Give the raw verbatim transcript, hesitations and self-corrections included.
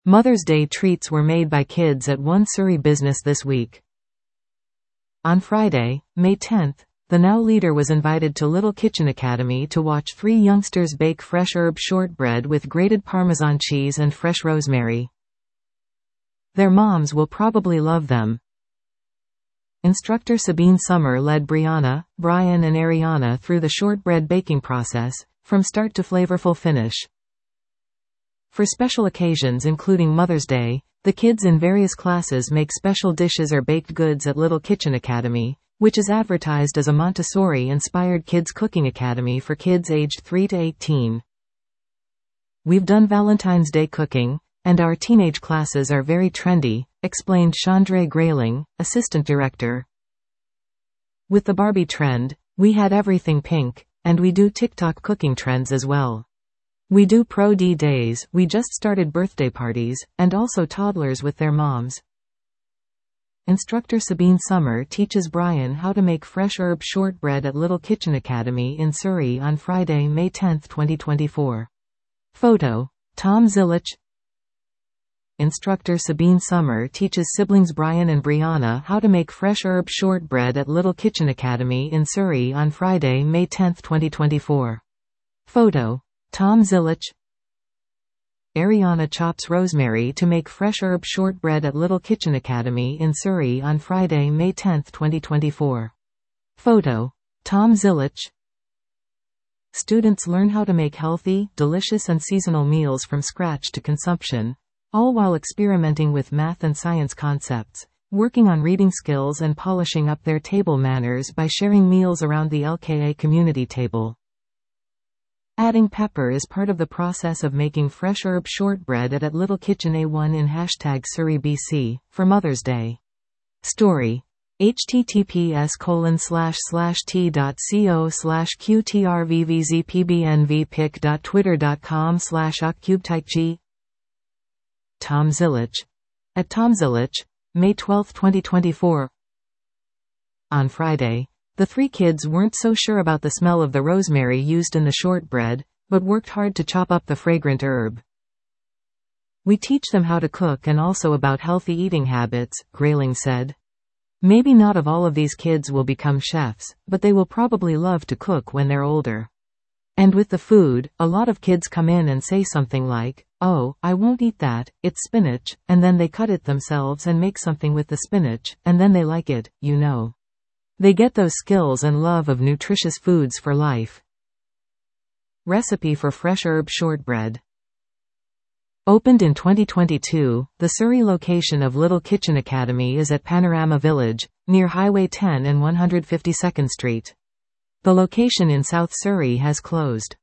Mother's Day treats were made by kids at one Surrey business this week. On Friday, May tenth, the Now leader was invited to Little Kitchen Academy to watch three youngsters bake fresh herb shortbread with grated Parmesan cheese and fresh rosemary. Their moms will probably love them. Instructor Sabine Summer led Brianna, Brian and Ariana through the shortbread baking process, from start to flavorful finish. For special occasions including Mother's Day, the kids in various classes make special dishes or baked goods at Little Kitchen Academy, which is advertised as a Montessori-inspired kids cooking academy for kids aged three to eighteen. We've done Valentine's Day cooking, and our teenage classes are very trendy, explained Chandra Grayling, assistant director. With the Barbie trend, we had everything pink, and we do TikTok cooking trends as well. We do Pro D days, we just started birthday parties, and also toddlers with their moms. Instructor Sabine Summer teaches Brian how to make fresh herb shortbread at Little Kitchen Academy in Surrey on Friday, May tenth, twenty twenty-four. Photo: Tom Zilich. Instructor Sabine Summer teaches siblings Brian and Brianna how to make fresh herb shortbread at Little Kitchen Academy in Surrey on Friday, May tenth, twenty twenty-four. Photo: Tom Zilich. Ariana chops rosemary to make fresh herb shortbread at Little Kitchen Academy in Surrey on Friday, May tenth, twenty twenty-four. Photo: Tom Zilich. Students learn how to make healthy, delicious and seasonal meals from scratch to consumption, all while experimenting with math and science concepts, working on reading skills and polishing up their table manners by sharing meals around the L K A community table. Adding pepper is part of the process of making fresh herb shortbread at, at Little Kitchen A one in hashtag Surrey B C, for Mother's Day. Story: https colon slash slash t.co slash qtrvvzpbnvpic.twitter.com slash occubetypeg. Tom Zilich. At Tom Zilich, May twelfth, twenty twenty-four. On Friday, the three kids weren't so sure about the smell of the rosemary used in the shortbread, but worked hard to chop up the fragrant herb. We teach them how to cook and also about healthy eating habits, Grayling said. Maybe not of all of these kids will become chefs, but they will probably love to cook when they're older. And with the food, a lot of kids come in and say something like, "Oh, I won't eat that, it's spinach," and then they cut it themselves and make something with the spinach, and then they like it, you know. They get those skills and love of nutritious foods for life. Recipe for fresh herb shortbread. Opened in twenty twenty-two, the Surrey location of Little Kitchen Academy is at Panorama Village, near Highway ten and one hundred fifty-second Street. The location in South Surrey has closed.